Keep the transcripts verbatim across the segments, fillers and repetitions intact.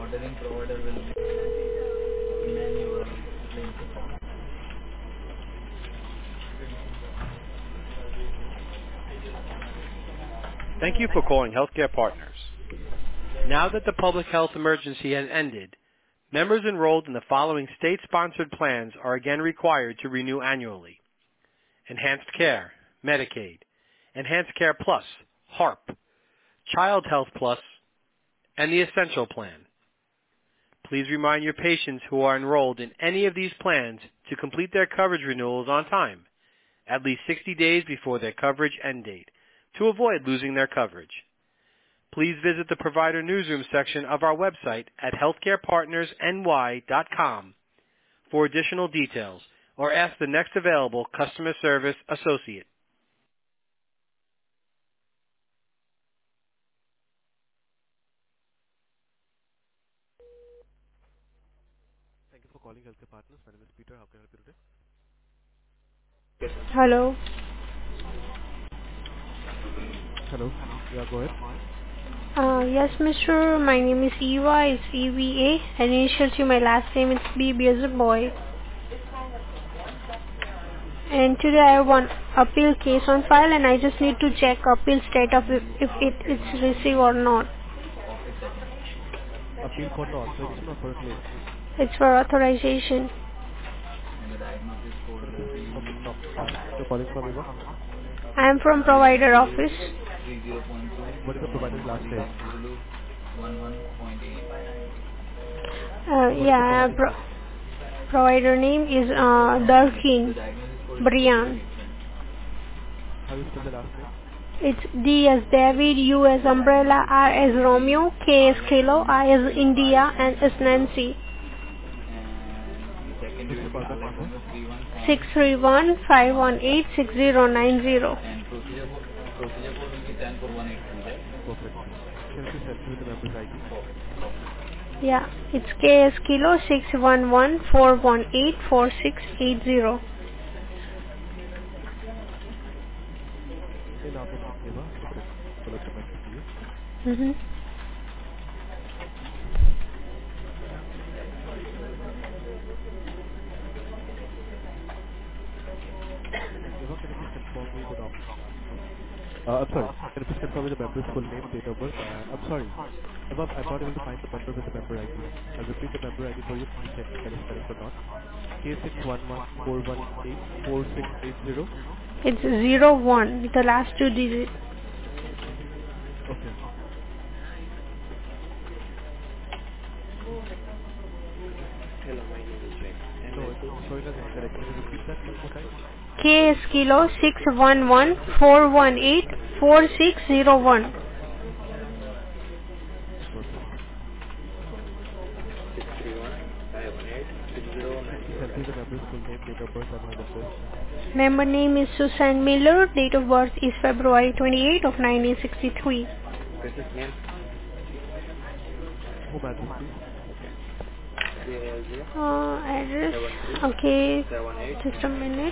Thank you for calling Healthcare Partners. Now that the public health emergency has ended, members enrolled in the following state-sponsored plans are again required to renew annually: Enhanced Care, Medicaid; Enhanced Care Plus, HARP; Child Health Plus, and the Essential Plan. Please remind your patients who are enrolled in any of these plans to complete their coverage renewals on time, at least sixty days before their coverage end date, to avoid losing their coverage. Please visit the Provider Newsroom section of our website at healthcare partners n y dot com for additional details, or ask the next available customer service associate. Thank you for calling Healthcare Partners. My name is Peter. How can I help you today? Hello. Hello. Yeah, go ahead. Uh, yes, mister. My name is Eva. It's E V A. And initial to my last name it's B B as a boy. And today I have one appeal case on file, and I just need to check appeal status if, if it is received or not. Appeal for the authorization or for a claim? It's for authorization. Can you please confirm which office you're calling from, Eva? I am from provider office. What is the provider's last name? Uh, So what is the yeah, provider's name? pro- provider name is uh, Darkin Brian. How do you spell the last name? It's D as David, U as Umbrella, R as Romeo, K as Kilo, I as India, and S Nancy. What's your callback number? six three one, five one eight, six zero nine zero. Perfect. Can you please help me with the member's I D? Yeah, it's K as Kilo six one one four one eight four six eight zero. Allow me a minute, Eva. Let me pull up the member for you. Mm-hmm. And Eva, can you please confirm me the doc? Uh, I'm sorry. Can you please confirm me the member's full name, date of birth? Uh, I'm sorry. Eva, I'm not able to find the member with the member I D. I'll repeat the member I D for you. Please check if that is correct or not. K six one one four one eight four six eight zero. It's zero one, the last two digits. Okay. No, it's showing as incorrect. Can you repeat that one more time? K as Kilo six one one four one eight four six zero one. Perfect. Can you please help me with the member's full name, date of birth, and home address? Member name is Susan Miller. Date of birth is February twenty-eighth of nineteen sixty-three. Home address, please. Uh, address. Okay, just a minute.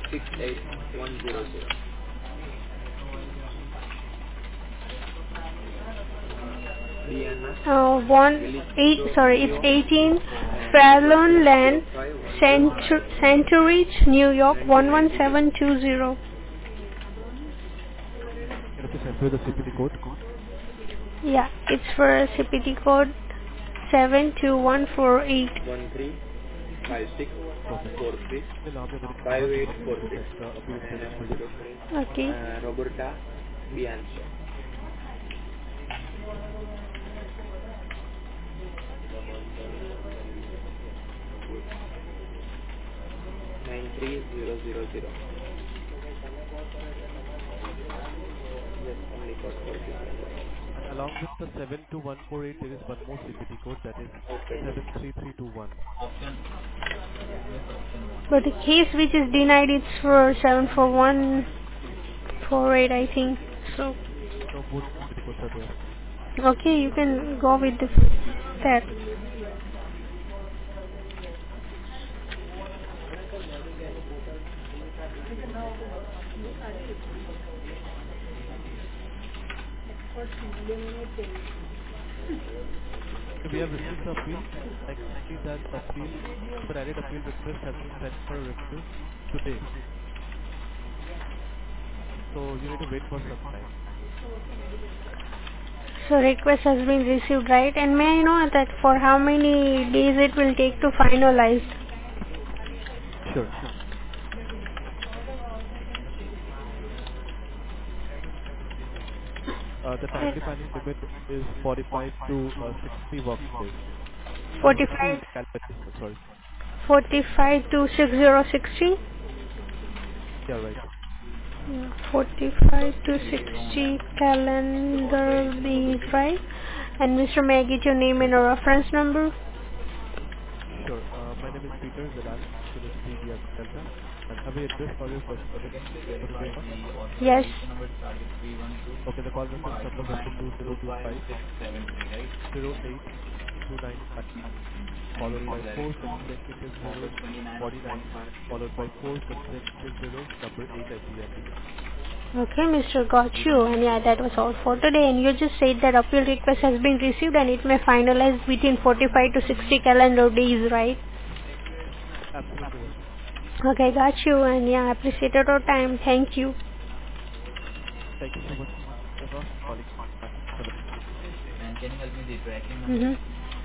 Uh, one eight. Sorry, it's eighteen Fallon Lane, Centur- Centuridge, New York one one seven two zero. Can you please help me with the C P T code? Yeah, it's for C P T code seven two one four eight. Perfect. Allow me a minute, Eva. Let me quickly check the appeal status for you. Okay. And along with the seven two one four eight, there is one more C P T code that is seven three three two one. But the case which is denied is for seven four one four eight, I think. So, No, both C P T codes are there. okay, you can go with the, that. We have received the appeal. I can see that the appeal, the added appeal request has been sent for review today. So you need to wait for some time. So request has been received, right? And may I know that for how many days it will take to finalize? Sure. Uh, the timely filing limit is forty-five to uh, sixty working days. Uh, forty-five, sixty calendar days, sorry. forty-five to sixty, sixty? Yeah, right. forty-five to sixty calendar days, right? And Mister May I get your name and a reference number? Sure. Uh, my name is Peter. The last name is C D R Delta. And have we addressed all your questions for today's call? Yes. Okay, the call reference number will be two zero two five zero eight two nine five, followed by four consecutive zeros, forty-nine, followed by four consecutive zeros, number eight at the end. Okay, Mister Got you. And yeah, that was all for today. And you just said that appeal request has been received and it may finalize within forty-five to sixty calendar days, right? Absolutely right. Okay, got you. And yeah, I appreciated your time. Thank you. Thank you so much, Eva, for calling back. Have a Mm-hmm.